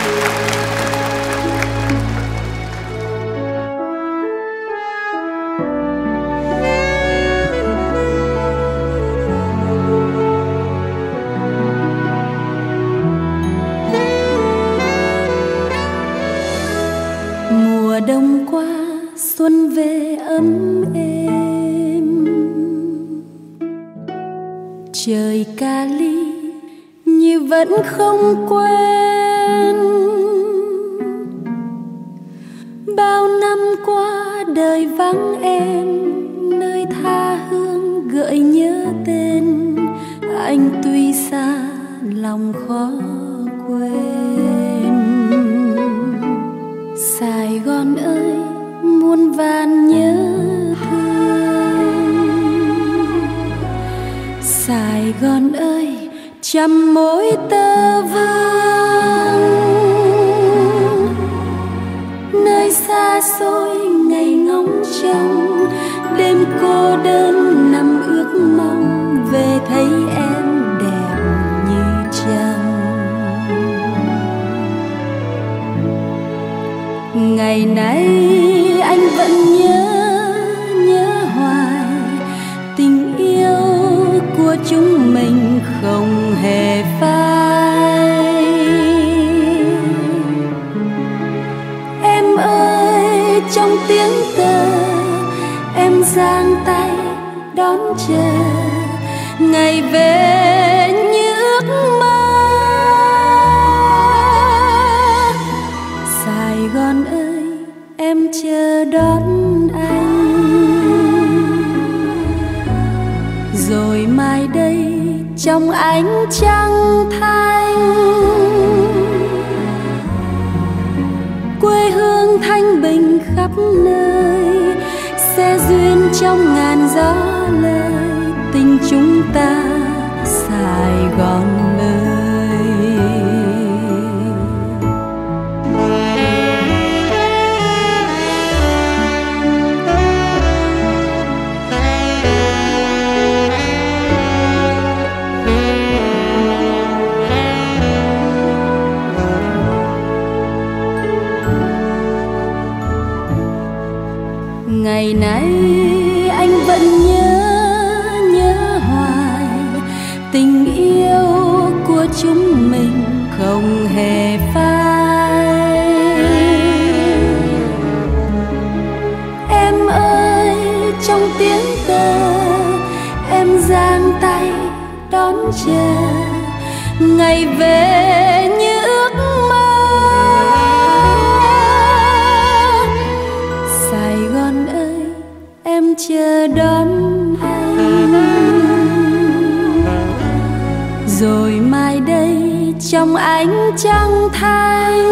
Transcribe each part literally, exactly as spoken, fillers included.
Mùa đông qua xuân về ấm êm, trời Cali như vẫn không quên. Bao năm qua đời vắng em, nơi tha hương gợi nhớ tên anh, tuy xa lòng khó quên. Sài Gòn ơi muôn vàn nhớ thương, Sài Gòn ơi trăm mối tơ vương. Nơi xa xôi ngày ngóng trông, đêm cô đơn nằm ước mong về thấy em đẹp như trăng. Ngày nay anh vẫn nhớ, nhớ hoài tình yêu của chúng mình không hề phai. Em ơi trong tiếng tơ, em giang tay đón chờ ngày về như ước mơ. Sài Gòn ơi em chờ đón anh, rồi mai đây trong ánh trăng thanh, quê hương thanh bình khắp nơi, sẽ duyên trong ngàn gió lời tình chúng ta Sài Gòn ơi. Ngày nay anh vẫn nhớ, nhớ hoài tình yêu của chúng mình không hề phai. Em ơi trong tiếng tơ, em giang tay đón chờ ngày về như ước mơ. Sài Gòn ơi em chờ đón anh, rồi mai đây trong ánh trăng thanh,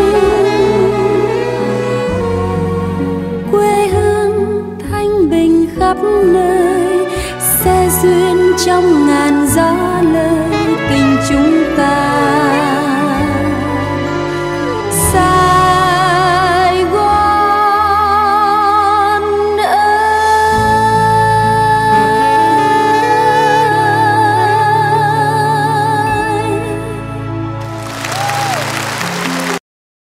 quê hương thanh bình khắp nơi, sẽ duyên trong ngàn gió lời